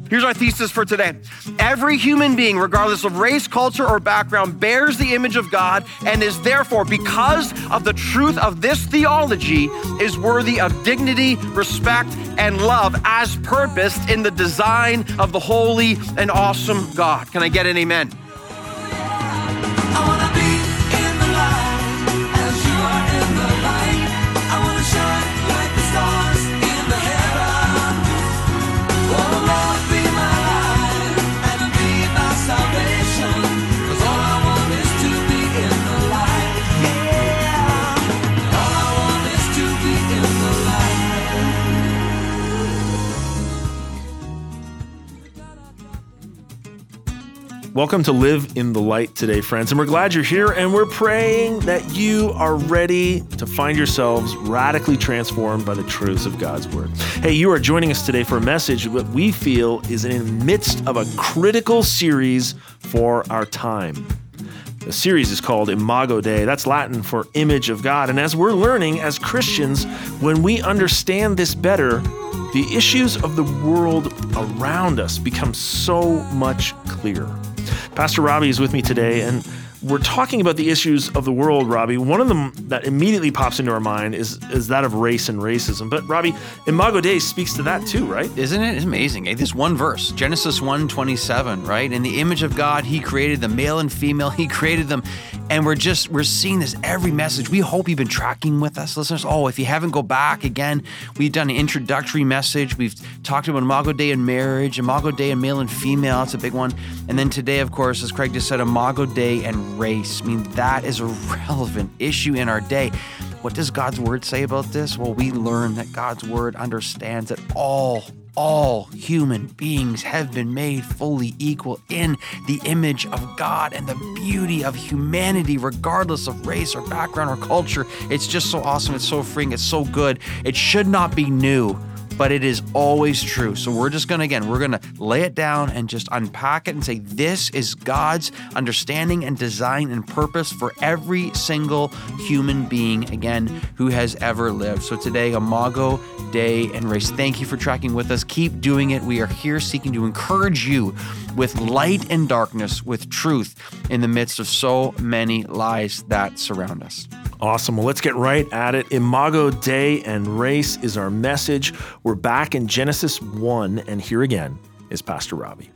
Here's our thesis for today. Every human being, regardless of race, culture, or background, bears the image of God and is therefore, because of the truth of this theology, is worthy of dignity, respect, and love as purposed in the design of the holy and awesome God. Can I get an amen? I wanna be in the light as you are in the light. I wanna shine like the stars in the heavens. Oh Lord, be my light and be my salvation. 'Cause all I want is to be in the light. Yeah. All I want is to be in the light. Welcome to Live in the Light today, friends. And we're glad you're here, and we're praying that you are ready to find yourselves radically transformed by the truths of God's Word. Hey, you are joining us today for a message that we feel is in the midst of a critical series for our time. The series is called Imago Dei. That's Latin for image of God. And as we're learning as Christians, when we understand this better, the issues of the world around us become so much clearer. Pastor Robbie is with me today, and we're talking about the issues of the world, Robbie. One of them that immediately pops into our mind is that of race and racism. But Robbie, Imago Dei speaks to that too, right? Isn't it? It's amazing. This one verse, Genesis 1:27, right? In the image of God, he created them, male and female, he created them. And we're seeing this every message. We hope you've been tracking with us, listeners. Oh, if you haven't, go back again. We've done an introductory message. We've talked about Imago Dei in marriage, Imago Dei in male and female. That's a big one. And then today, of course, as Craig just said, Imago Dei and race. I mean, that is a relevant issue in our day. What does God's Word say about this? Well, we learn that God's Word understands that all human beings have been made fully equal in the image of God and the beauty of humanity, regardless of race or background or culture. It's just so awesome. It's so freeing. It's so good. It should not be new, but it is always true. So we're just we're gonna lay it down and just unpack it and say, this is God's understanding and design and purpose for every single human being, again, who has ever lived. So today, Imago Dei and race. Thank you for tracking with us. Keep doing it. We are here seeking to encourage you with light and darkness, with truth in the midst of so many lies that surround us. Awesome. Well, let's get right at it. Imago Dei and race is our message. We're back in Genesis 1, and here again is Pastor Robbie.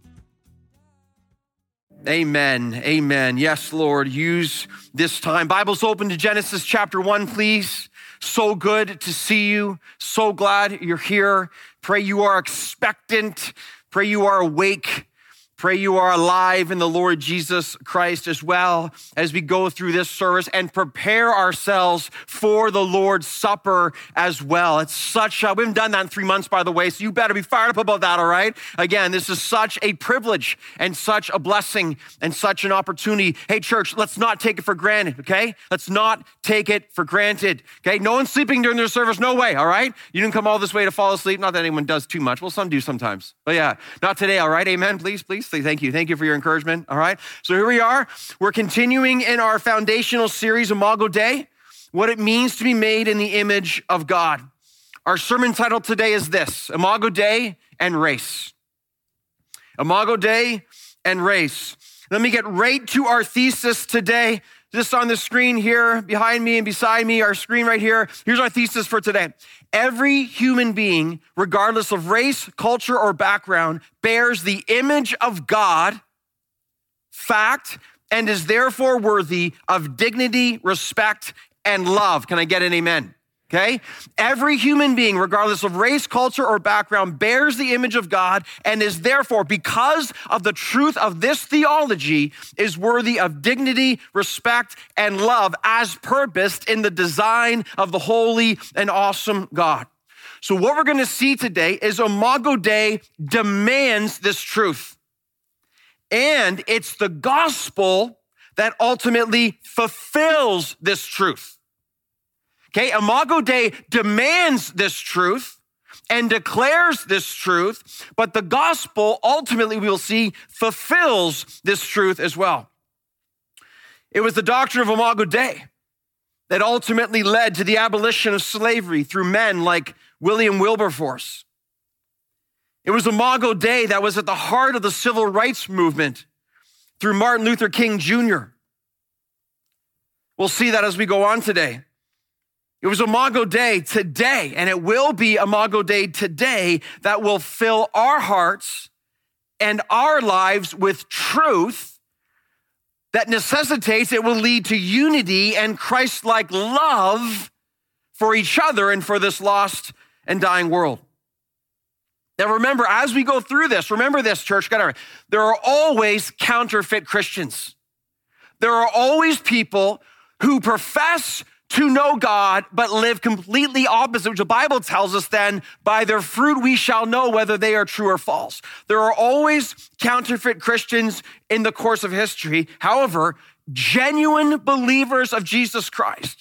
Amen. Amen. Yes, Lord, use this time. Bible's open to Genesis chapter 1, please. So good to see you. So glad you're here. Pray you are expectant. Pray you are awake. Pray you are alive in the Lord Jesus Christ as well as we go through this service and prepare ourselves for the Lord's Supper as well. It's such we haven't done that in 3 months, by the way, so you better be fired up about that, all right? Again, this is such a privilege and such a blessing and such an opportunity. Hey, church, let's not take it for granted, okay? Let's not take it for granted, okay? No one's sleeping during their service, no way, all right? You didn't come all this way to fall asleep. Not that anyone does too much. Well, some do sometimes, but yeah, not today, all right? Amen, please. Thank you. Thank you for your encouragement. All right. So here we are. We're continuing in our foundational series, Imago Dei, what it means to be made in the image of God. Our sermon title today is this: Imago Dei and race. Imago Dei and race. Let me get right to our thesis today. Just on the screen here, behind me and beside me, our screen right here. Here's our thesis for today. Every human being, regardless of race, culture, or background, bears the image of God, fact, and is therefore worthy of dignity, respect, and love. Can I get an amen? Okay? Every human being, regardless of race, culture, or background, bears the image of God and is therefore, because of the truth of this theology, is worthy of dignity, respect, and love as purposed in the design of the holy and awesome God. So what we're going to see today is Imago Dei demands this truth. And it's the gospel that ultimately fulfills this truth. Okay, Imago Dei demands this truth and declares this truth, but the gospel ultimately, we will see, fulfills this truth as well. It was the doctrine of Imago Dei that ultimately led to the abolition of slavery through men like William Wilberforce. It was Imago Dei that was at the heart of the civil rights movement through Martin Luther King Jr. We'll see that as we go on today. It was Imago Dei today, and it will be Imago Dei today that will fill our hearts and our lives with truth that necessitates it will lead to unity and Christ-like love for each other and for this lost and dying world. Now remember, as we go through this, remember this, church, there are always counterfeit Christians. There are always people who profess to know God, but live completely opposite, which the Bible tells us then, by their fruit we shall know whether they are true or false. There are always counterfeit Christians in the course of history. However, genuine believers of Jesus Christ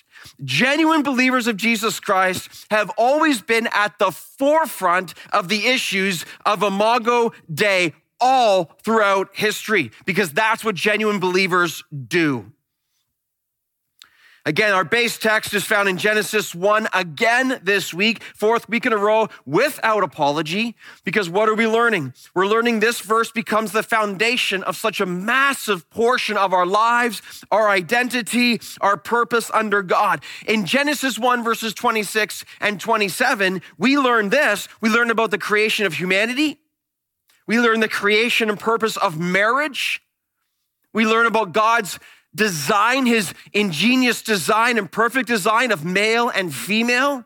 have always been at the forefront of the issues of Imago Dei all throughout history, because that's what genuine believers do. Again, our base text is found in Genesis 1 again this week, fourth week in a row without apology, because what are we learning? We're learning this verse becomes the foundation of such a massive portion of our lives, our identity, our purpose under God. In Genesis 1 verses 26 and 27, we learn this. We learn about the creation of humanity. We learn the creation and purpose of marriage. We learn about God's design, his ingenious design and perfect design of male and female.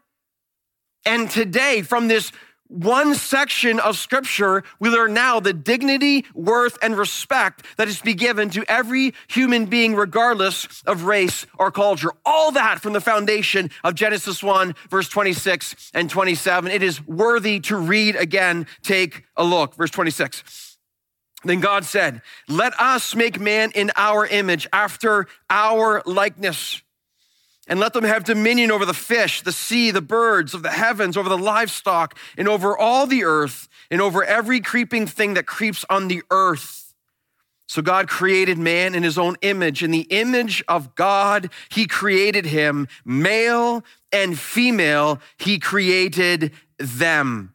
And today, from this one section of scripture, we learn now the dignity, worth, and respect that is to be given to every human being, regardless of race or culture. All that from the foundation of Genesis 1, verse 26 and 27. It is worthy to read again. Take a look. Verse 26. Then God said, "Let us make man in our image, after our likeness, and let them have dominion over the fish, the sea, the birds of the heavens, over the livestock, and over all the earth, and over every creeping thing that creeps on the earth." So God created man in his own image. In the image of God, he created him. Male and female, he created them.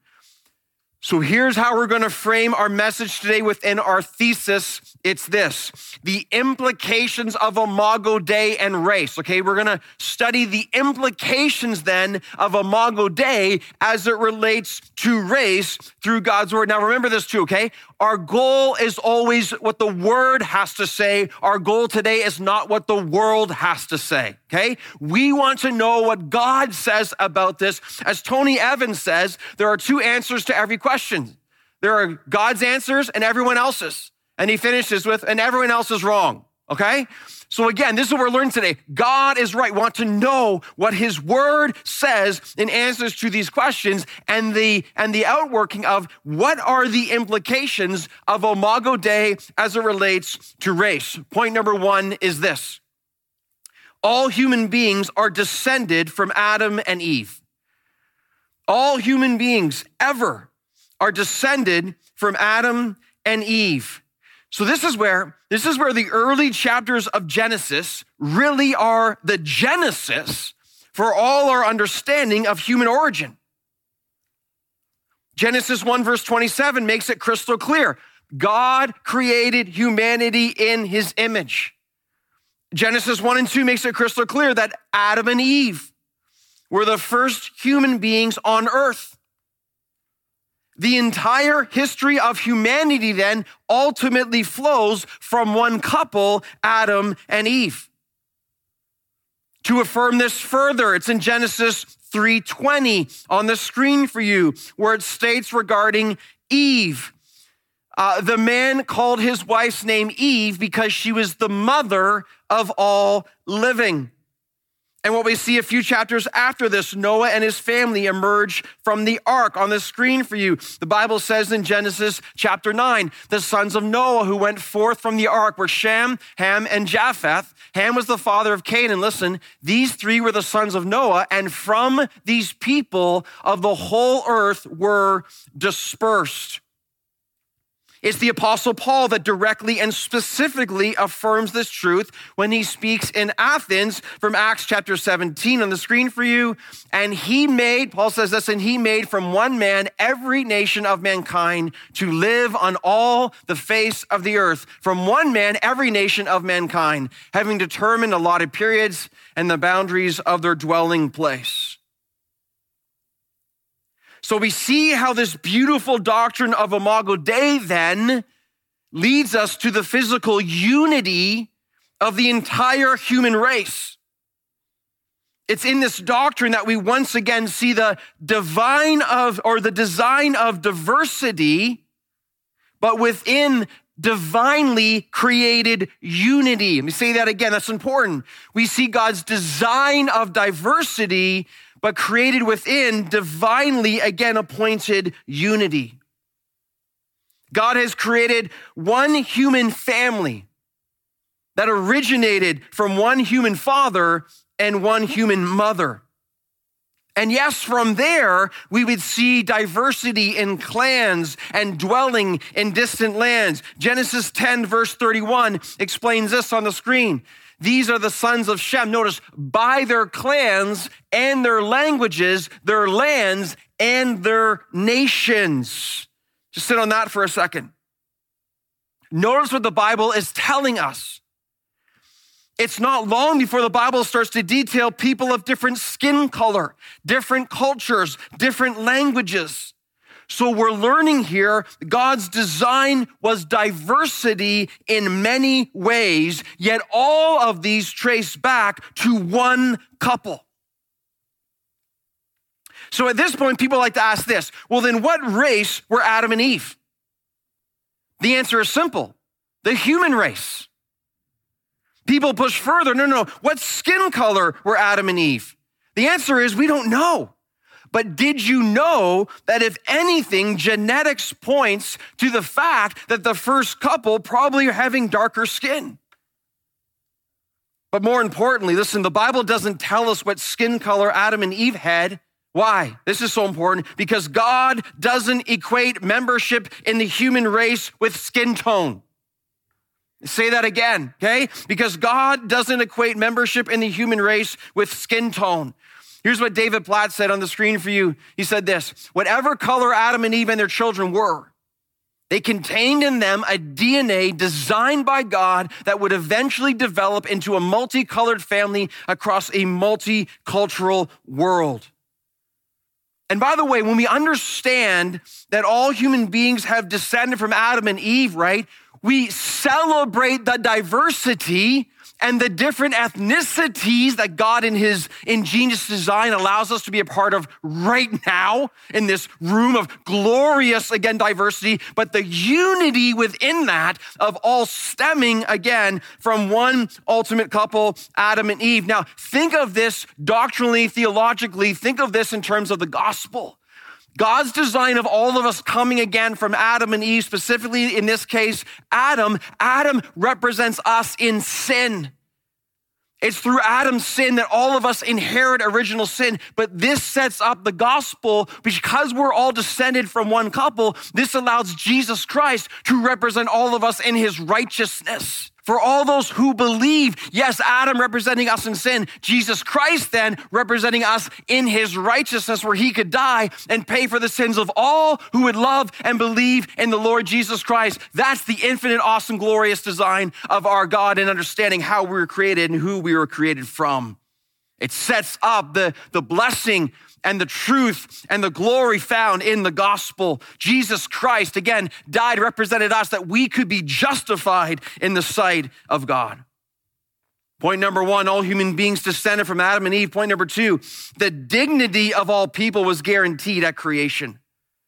So here's how we're going to frame our message today within our thesis. It's this: the implications of Imago Dei and race. Okay, we're going to study the implications then of Imago Dei as it relates to race through God's word. Now remember this too, okay? Our goal is always what the word has to say. Our goal today is not what the world has to say, okay? We want to know what God says about this. As Tony Evans says, there are two answers to every question. There are God's answers and everyone else's. And he finishes with, and everyone else is wrong, okay? So again, this is what we're learning today. God is right. We want to know what his word says in answers to these questions and the outworking of what are the implications of Imago Dei as it relates to race. Point number one is this: all human beings are descended from Adam and Eve. All human beings ever are descended from Adam and Eve. So this is where the early chapters of Genesis really are the genesis for all our understanding of human origin. Genesis 1 verse 27 makes it crystal clear. God created humanity in his image. Genesis 1 and 2 makes it crystal clear that Adam and Eve were the first human beings on earth. The entire history of humanity then ultimately flows from one couple, Adam and Eve. To affirm this further, it's in Genesis 3:20 on the screen for you, where it states regarding Eve. The man called his wife's name Eve because she was the mother of all living. And what we see a few chapters after this, Noah and his family emerge from the ark. On the screen for you, the Bible says in Genesis chapter 9, the sons of Noah who went forth from the ark were Shem, Ham, and Japheth. Ham was the father of Canaan. Listen, these three were the sons of Noah, and from these people of the whole earth were dispersed. It's the Apostle Paul that directly and specifically affirms this truth when he speaks in Athens from Acts chapter 17 on the screen for you. And he made, Paul says this, and he made from one man every nation of mankind to live on all the face of the earth. From one man, every nation of mankind, having determined allotted periods and the boundaries of their dwelling place. So we see how this beautiful doctrine of Imago Dei then leads us to the physical unity of the entire human race. It's in this doctrine that we once again see the design of diversity, but within divinely created unity. Let me say that again, that's important. We see God's design of diversity, but created within divinely, again, appointed unity. God has created one human family that originated from one human father and one human mother. And yes, from there, we would see diversity in clans and dwelling in distant lands. Genesis 10, verse 31 explains this on the screen. These are the sons of Shem. Notice, by their clans and their languages, their lands and their nations. Just sit on that for a second. Notice what the Bible is telling us. It's not long before the Bible starts to detail people of different skin color, different cultures, different languages. So we're learning here, God's design was diversity in many ways, yet all of these trace back to one couple. So at this point, people like to ask this, well, then what race were Adam and Eve? The answer is simple, the human race. People push further, no, what skin color were Adam and Eve? The answer is we don't know. But did you know that if anything, genetics points to the fact that the first couple probably are having darker skin? But more importantly, listen, the Bible doesn't tell us what skin color Adam and Eve had. Why? This is so important because God doesn't equate membership in the human race with skin tone. Say that again, okay? Because God doesn't equate membership in the human race with skin tone. Here's what David Platt said on the screen for you. He said this, whatever color Adam and Eve and their children were, they contained in them a DNA designed by God that would eventually develop into a multicolored family across a multicultural world. And by the way, when we understand that all human beings have descended from Adam and Eve, right? We celebrate the diversity and the different ethnicities that God in his ingenious design allows us to be a part of right now in this room of glorious, again, diversity, but the unity within that of all stemming, again, from one ultimate couple, Adam and Eve. Now, think of this doctrinally, theologically, think of this in terms of the gospel. God's design of all of us coming again from Adam and Eve, specifically in this case, Adam represents us in sin. It's through Adam's sin that all of us inherit original sin, but this sets up the gospel because we're all descended from one couple. This allows Jesus Christ to represent all of us in his righteousness. For all those who believe, yes, Adam representing us in sin, Jesus Christ then representing us in his righteousness where he could die and pay for the sins of all who would love and believe in the Lord Jesus Christ. That's the infinite, awesome, glorious design of our God and understanding how we were created and who we were created from. It sets up the blessing and the truth and the glory found in the gospel. Jesus Christ, again, died, represented us that we could be justified in the sight of God. Point number one, all human beings descended from Adam and Eve. Point number two, the dignity of all people was guaranteed at creation.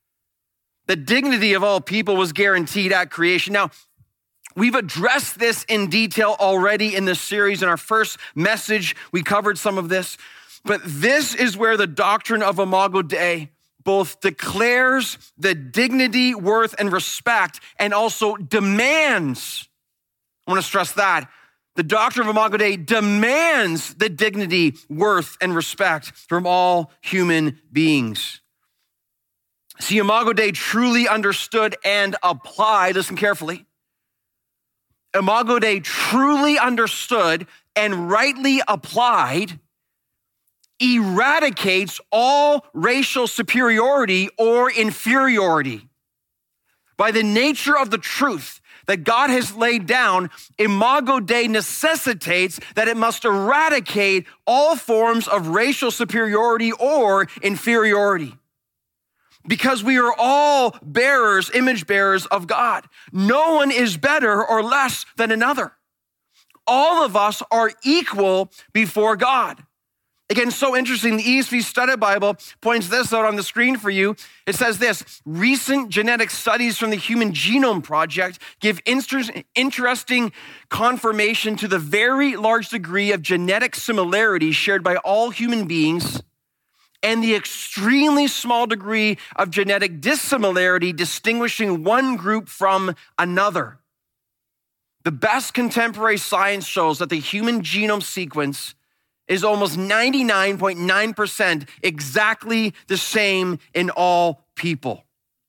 The dignity of all people was guaranteed at creation. Now, we've addressed this in detail already in this series. In our first message, we covered some of this. But this is where the doctrine of Imago Dei both declares the dignity, worth, and respect, and also demands, I want to stress that, the doctrine of Imago Dei demands the dignity, worth, and respect from all human beings. See, Imago Dei truly understood and applied, listen carefully. Imago Dei truly understood and rightly applied eradicates all racial superiority or inferiority. By the nature of the truth that God has laid down, Imago Dei necessitates that it must eradicate all forms of racial superiority or inferiority. Because we are all bearers, image bearers of God. No one is better or less than another. All of us are equal before God. Again, so interesting. The ESV Study Bible points this out on the screen for you. It says this: recent genetic studies from the Human Genome Project give interesting confirmation to the very large degree of genetic similarity shared by all human beings and the extremely small degree of genetic dissimilarity distinguishing one group from another. The best contemporary science shows that the human genome sequence is almost 99.9% exactly the same in all people.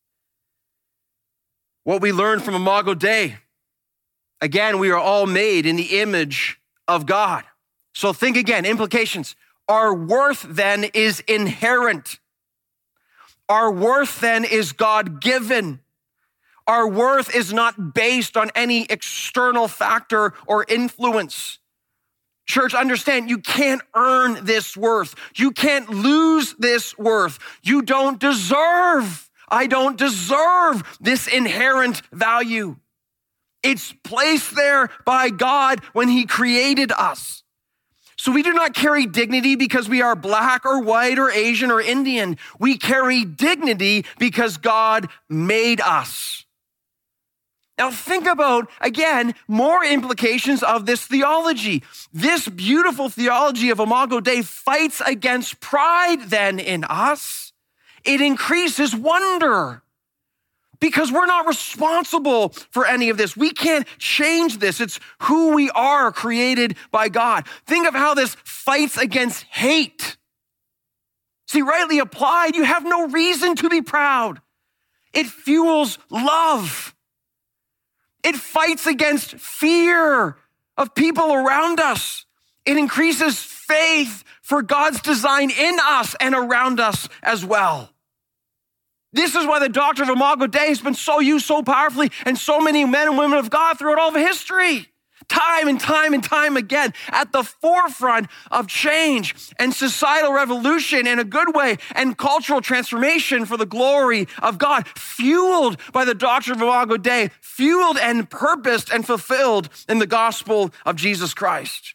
What we learn from Imago Dei, again, we are all made in the image of God. So think again, implications. Our worth then is inherent. Our worth then is God-given. Our worth is not based on any external factor or influence. Church, understand, you can't earn this worth. You can't lose this worth. You don't deserve, I don't deserve this inherent value. It's placed there by God when he created us. So we do not carry dignity because we are black or white or Asian or Indian. We carry dignity because God made us. Now think about, again, more implications of this theology. This beautiful theology of Imago Dei fights against pride then in us. It increases wonder because we're not responsible for any of this. We can't change this. It's who we are, created by God. Think of how this fights against hate. See, rightly applied, you have no reason to be proud. It fuels love. It fights against fear of people around us. It increases faith for God's design in us and around us as well. This is why the doctrine of Imago Dei has been so used so powerfully and so many men and women of God throughout all of history. Time and time and time again, at the forefront of change and societal revolution in a good way and cultural transformation for the glory of God, fueled by the doctrine of Imago Dei, fueled and purposed and fulfilled in the gospel of Jesus Christ.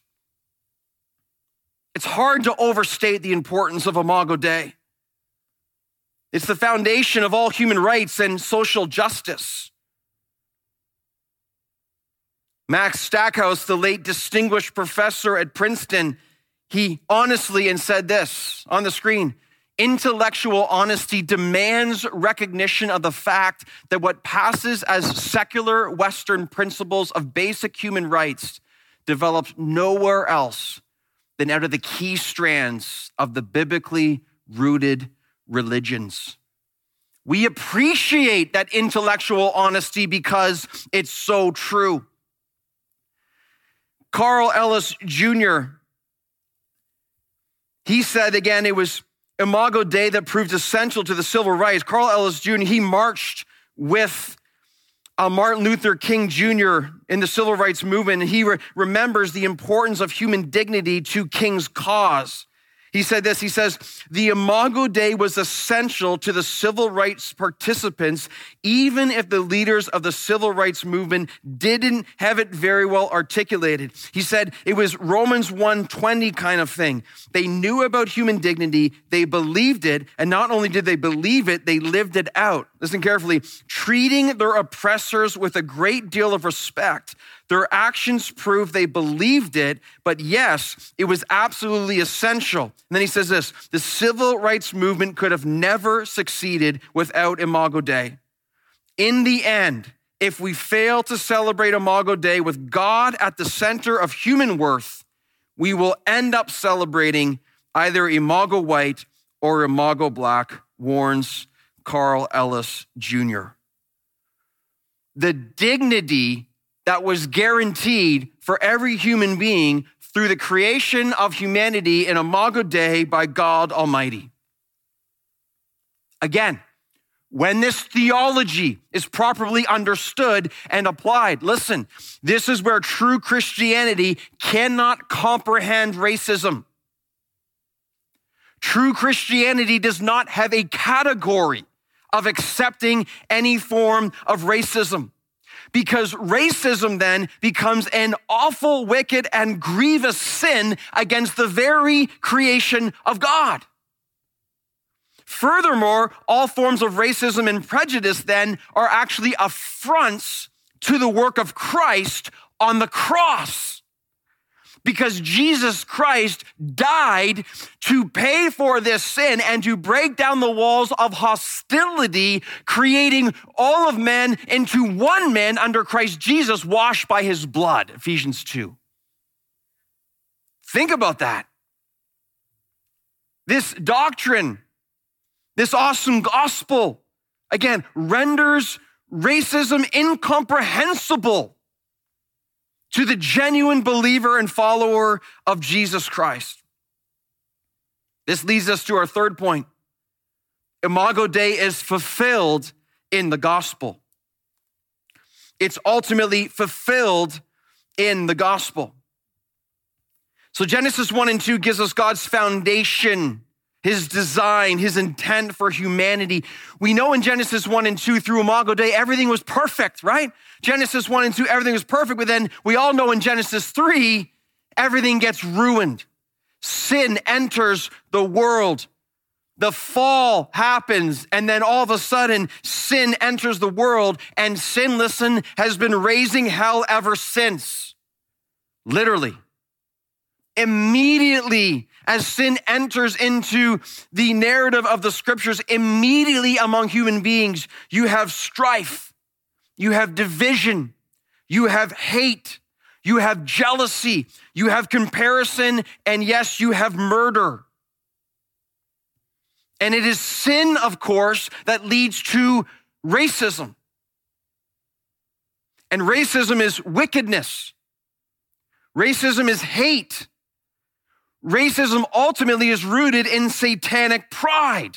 It's hard to overstate the importance of Imago Dei. It's the foundation of all human rights and social justice. Max Stackhouse, the late distinguished professor at Princeton, he honestly and said this on the screen: intellectual honesty demands recognition of the fact that what passes as secular Western principles of basic human rights develops nowhere else than out of the key strands of the biblically rooted religions. We appreciate that intellectual honesty because it's so true. Carl Ellis Jr., he said, again, it was Imago Dei that proved essential to the civil rights. Carl Ellis Jr., he marched with Martin Luther King Jr. in the civil rights movement, and he remembers the importance of human dignity to King's cause. He said this, he says, the Imago Dei was essential to the civil rights participants, even if the leaders of the civil rights movement didn't have it very well articulated. He said it was Romans 1:20 kind of thing. They knew about human dignity, they believed it, and not only did they believe it, they lived it out. Listen carefully, treating their oppressors with a great deal of respect. Their actions prove they believed it, but yes, it was absolutely essential. And then he says this, the civil rights movement could have never succeeded without Imago Dei. In the end, if we fail to celebrate Imago Dei with God at the center of human worth, we will end up celebrating either Imago White or Imago Black, warns Carl Ellis Jr. The dignity that was guaranteed for every human being through the creation of humanity in Imago Dei by God Almighty. Again, when this theology is properly understood and applied, listen, this is where true Christianity cannot comprehend racism. True Christianity does not have a category of accepting any form of racism, because racism then becomes an awful, wicked, and grievous sin against the very creation of God. Furthermore, all forms of racism and prejudice then are actually affronts to the work of Christ on the cross, because Jesus Christ died to pay for this sin and to break down the walls of hostility, creating all of men into one man under Christ Jesus, washed by his blood, Ephesians 2. Think about that. This doctrine, this awesome gospel, again, renders racism incomprehensible to the genuine believer and follower of Jesus Christ. This leads us to our third point. Imago Dei is fulfilled in the gospel. It's ultimately fulfilled in the gospel. So Genesis 1 and 2 gives us God's foundation, his design, his intent for humanity. We know in Genesis 1 and 2 through Imago Dei, everything was perfect, right? Genesis 1 and 2, everything was perfect, but then we all know in Genesis 3, everything gets ruined. Sin enters the world. The fall happens, and then all of a sudden, sin enters the world, and sin, listen, has been raising hell ever since. Literally. Immediately, as sin enters into the narrative of the scriptures, immediately among human beings, you have strife, you have division, you have hate, you have jealousy, you have comparison, and yes, you have murder. And it is sin, of course, that leads to racism. And racism is wickedness. Racism is hate. Racism ultimately is rooted in satanic pride.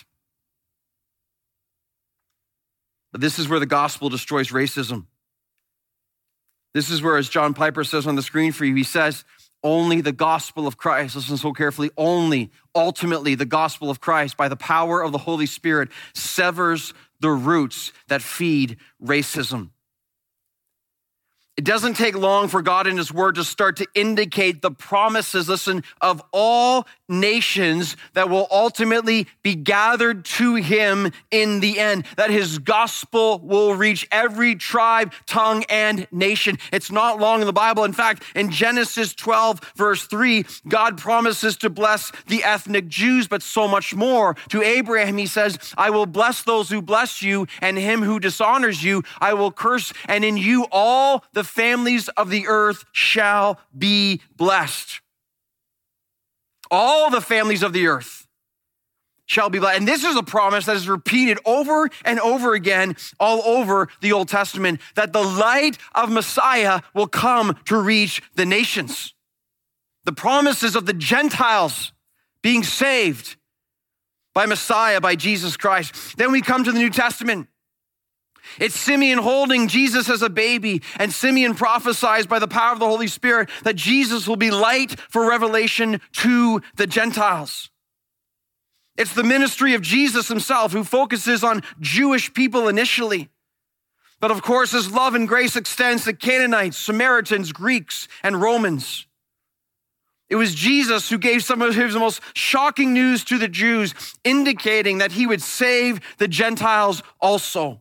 But this is where the gospel destroys racism. This is where, as John Piper says on the screen for you, he says, only the gospel of Christ, listen so carefully, only, ultimately, the gospel of Christ, by the power of the Holy Spirit, severs the roots that feed racism. It doesn't take long for God in his word to start to indicate the promises, listen, of all nations that will ultimately be gathered to him in the end, that his gospel will reach every tribe, tongue, and nation. It's not long in the Bible. In fact, in Genesis 12, verse 3, God promises to bless the ethnic Jews, but so much more. To Abraham, he says, I will bless those who bless you, and him who dishonors you, I will curse, and in you all the families of the earth shall be blessed. All the families of the earth shall be blessed. And this is a promise that is repeated over and over again all over the Old Testament, that the light of Messiah will come to reach the nations. The promises of the Gentiles being saved by Messiah, by Jesus Christ. Then we come to the New Testament. It's Simeon holding Jesus as a baby, and Simeon prophesies by the power of the Holy Spirit that Jesus will be light for revelation to the Gentiles. It's the ministry of Jesus himself who focuses on Jewish people initially. But of course, his love and grace extends to Canaanites, Samaritans, Greeks, and Romans. It was Jesus who gave some of his most shocking news to the Jews, indicating that he would save the Gentiles also.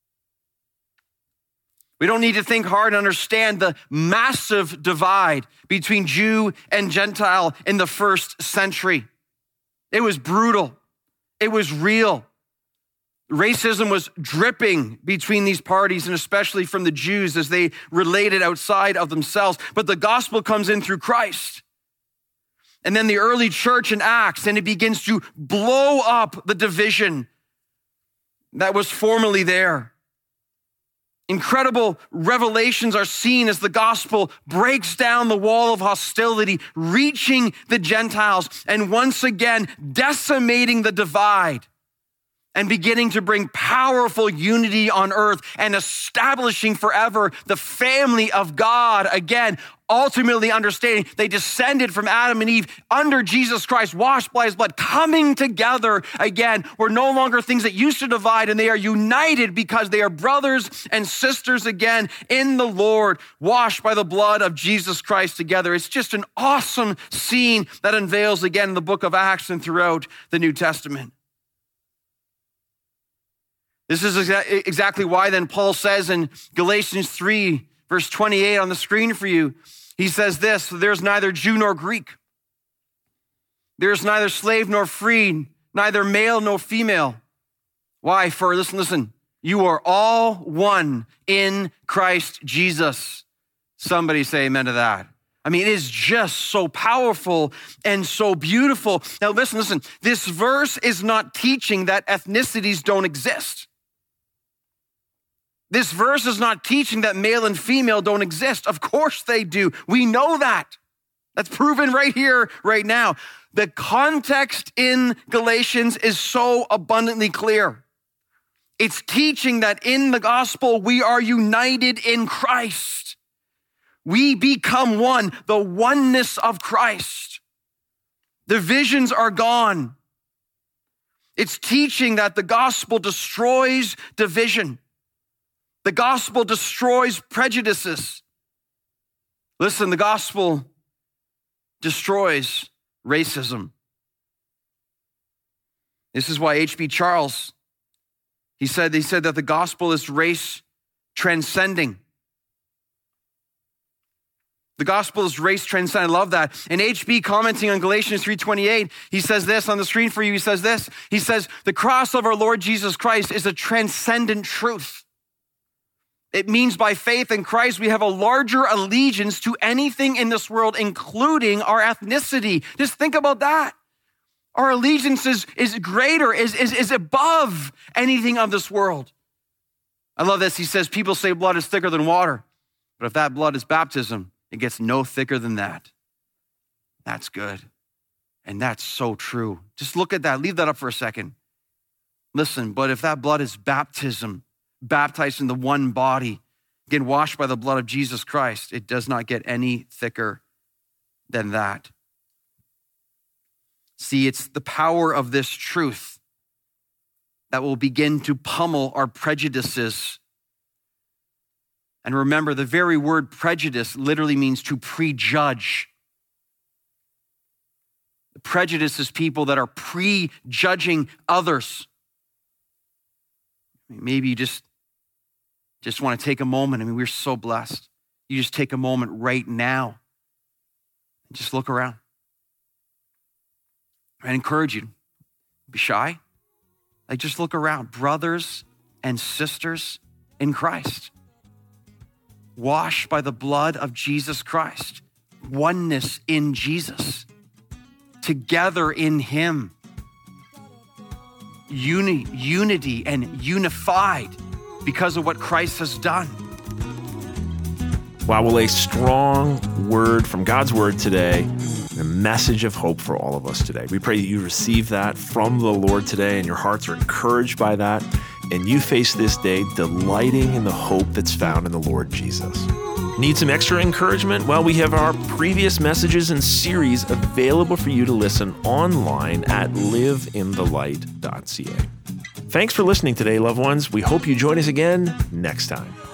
We don't need to think hard to understand the massive divide between Jew and Gentile in the first century. It was brutal. It was real. Racism was dripping between these parties, and especially from the Jews as they related outside of themselves. But the gospel comes in through Christ. And then the early church in Acts, and it begins to blow up the division that was formerly there. Incredible revelations are seen as the gospel breaks down the wall of hostility, reaching the Gentiles, and once again decimating the divide and beginning to bring powerful unity on earth and establishing forever the family of God again. Ultimately understanding they descended from Adam and Eve under Jesus Christ, washed by his blood, coming together again. We're no longer things that used to divide, and they are united because they are brothers and sisters again in the Lord, washed by the blood of Jesus Christ together. It's just an awesome scene that unveils again in the book of Acts and throughout the New Testament. This is exactly why then Paul says in Galatians 3, verse 28 on the screen for you, he says this, there's neither Jew nor Greek. There's neither slave nor free, neither male nor female. Why? For, listen, you are all one in Christ Jesus. Somebody say amen to that. I mean, it is just so powerful and so beautiful. Now listen, this verse is not teaching that ethnicities don't exist. This verse is not teaching that male and female don't exist. Of course they do. We know that. That's proven right here, right now. The context in Galatians is so abundantly clear. It's teaching that in the gospel, we are united in Christ. We become one, the oneness of Christ. Divisions are gone. It's teaching that the gospel destroys division. The gospel destroys prejudices. Listen, the gospel destroys racism. This is why H.B. Charles, he said that the gospel is race transcending. The gospel is race transcending. I love that. And H.B. commenting on Galatians 3:28, he says this on the screen for you. He says this. He says, the cross of our Lord Jesus Christ is a transcendent truth. It means by faith in Christ, we have a larger allegiance to anything in this world, including our ethnicity. Just think about that. Our allegiance is greater, is above anything of this world. I love this. He says, people say blood is thicker than water, but if that blood is baptism, it gets no thicker than that. That's good. And that's so true. Just look at that. Leave that up for a second. Listen, but if that blood is baptism, baptized in the one body, again, washed by the blood of Jesus Christ, it does not get any thicker than that. See, it's the power of this truth that will begin to pummel our prejudices. And remember, the very word prejudice literally means to prejudge. The prejudice is people that are prejudging others. Maybe you just want to take a moment. I mean, we're so blessed. You just take a moment right now and just look around. I encourage you, be shy. Like, just look around. Brothers and sisters in Christ, washed by the blood of Jesus Christ, oneness in Jesus, together in him, unity and unified because of what Christ has done. Wow, well, a strong word from God's word today, a message of hope for all of us today. We pray that you receive that from the Lord today and your hearts are encouraged by that, and you face this day delighting in the hope that's found in the Lord Jesus. Need some extra encouragement? Well, we have our previous messages and series available for you to listen online at liveinthelight.ca. Thanks for listening today, loved ones. We hope you join us again next time.